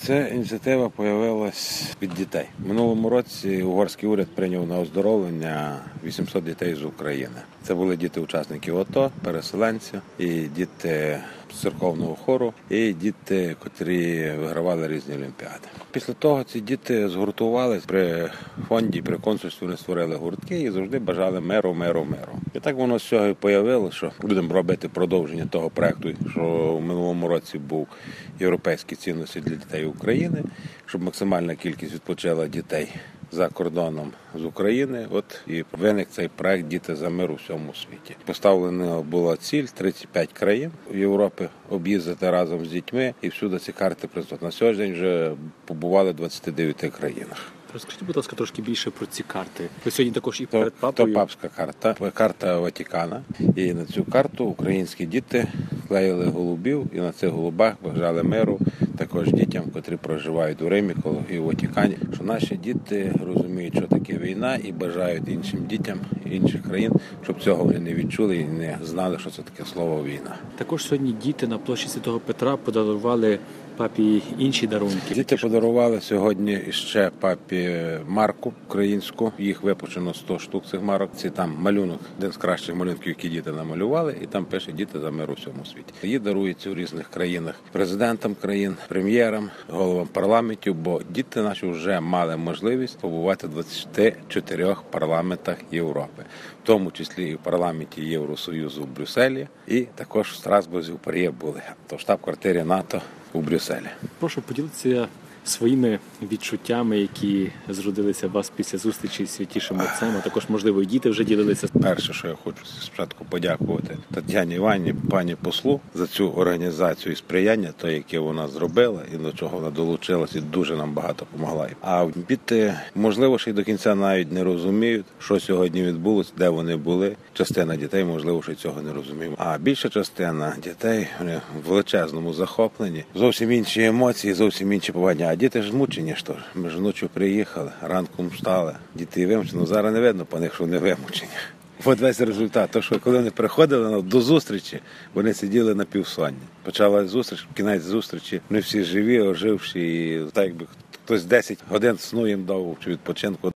Ця ініціатива з'явилась від дітей. Минулому році угорський уряд прийняв на оздоровлення 800 дітей з України. Це були діти учасників АТО, переселенців, і діти з церковного хору, і діти, котрі вигравали різні олімпіади. Після того ці діти згуртувалися при фонді, при консульстві вони створили гуртки і завжди бажали миру. І так воно з цього і з'явилося, що будемо робити продовження того проєкту, що в минулому році був європейські цінності для дітей України, щоб максимальна кількість відпочила дітей за кордоном з України. От і виник цей проект «Діти за мир у всьому світі». Поставлена була ціль 35 країн Європи об'їздити разом з дітьми, і всюди ці карти присутні. На сьогодні день вже побували в 29 країнах. Розкажіть, будь ласка, трошки більше про ці карти. Ви сьогодні також і перед папою. То папська карта, карта Ватикана. І на цю карту українські діти клеїли голубів, і на цих голубах бажали миру також дітям, котрі проживають у Римі і у Ватикані. Що наші діти розуміють, що таке війна, і бажають іншим дітям інших країн, щоб цього вони не відчули і не знали, що це таке слово війна. Також сьогодні діти на площі Святого Петра подарували папі інші дарунки. Діти подарували сьогодні ще папі марку українську. Їх випущено 100 штук цих марок. Це там малюнок, один з кращих малюнків, які діти намалювали, і там пише «Діти за мир у всьому світі». Її даруються у різних країнах президентам країн, прем'єрам, головам парламентів, бо діти наші вже мали можливість побувати в 24 парламентах Європи, в тому числі і в парламенті Євросоюзу в Брюсселі, і також в Страсбурзі в Парі були, то в штаб-квартирі НАТО у Брюсселі. Прошу поділитися своїми відчуттями, які зродилися у вас після зустрічі з Святішим Отцем, а також, можливо, і діти вже ділилися. Перше, що я хочу спочатку подякувати Тетяні Іванівні, пані послу, за цю організацію і сприяння, то, яке вона зробила і до чого вона долучилась, і дуже нам багато допомогла. А діти, можливо, ще й до кінця навіть не розуміють, що сьогодні відбулося, де вони були. Частина дітей, можливо, ще й цього не розуміє. А більша частина дітей вони в величезному захопленні, зовсім інші емоції, зовсім інші повадні. А діти ж змучені, що ж. Ми ж вночі приїхали, ранком встали. Діти вимучені, зараз не видно по них, що вони вимучені. От весь результат. То, що коли вони приходили до зустрічі, вони сиділи на півсонні. Почалась зустріч, кінець зустрічі. Вони всі живі, оживші. І так, якби хтось 10 годин сну їм дав чи відпочинку.